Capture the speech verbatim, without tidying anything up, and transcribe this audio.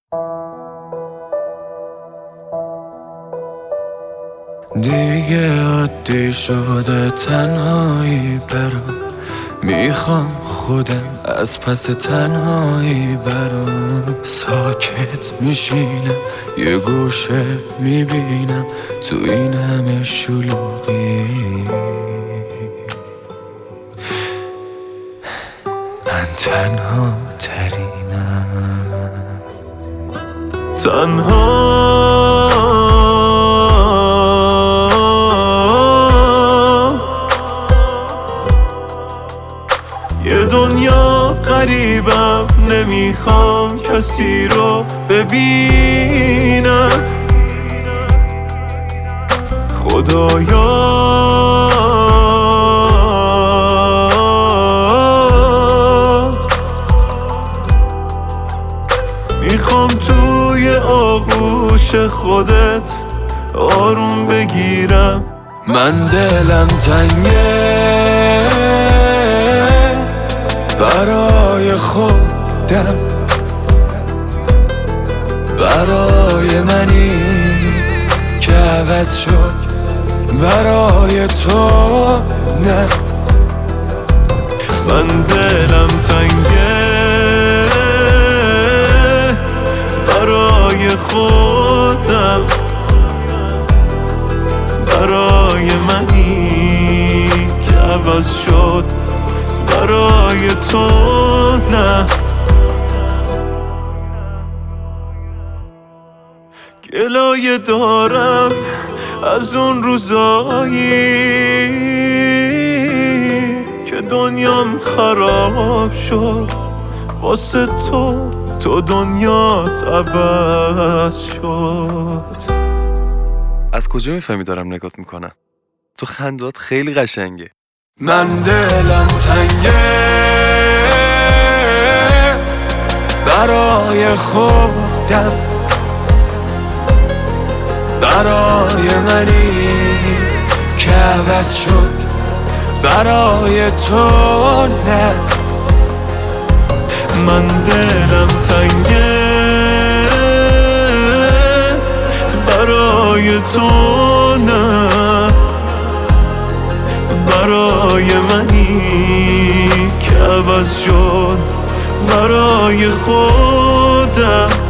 دیگه عادی شده تنهایی برام، میخوام خودم از پس تنهایی برام. ساکت میشینم یه گوشه میبینم تو این همه شلوغی من تنها ترینم. تنها یه دنیا غریبم، نمیخوام کسی رو ببینم. خدایا میخوام توی آغوش خودت آروم بگیرم. من دلم تنگه برای خودم، برای منی که عوض شد، برای تو نه. من دلم تنگه برای خودم، برای منی که عوض شد، برای تو نه. گلایه دارم از اون روزایی که دنیام خراب شد واسه تو، تو دنیات عوض شد. از کجا میفهمی دارم نگات میکنم؟ تو خندات خیلی قشنگه. من دلم تنگه برای خودم، برای منی که عوض شد، برای تو نه. من دلم تنگه برای تو نه، برای منی که عوض شد، برای خودم.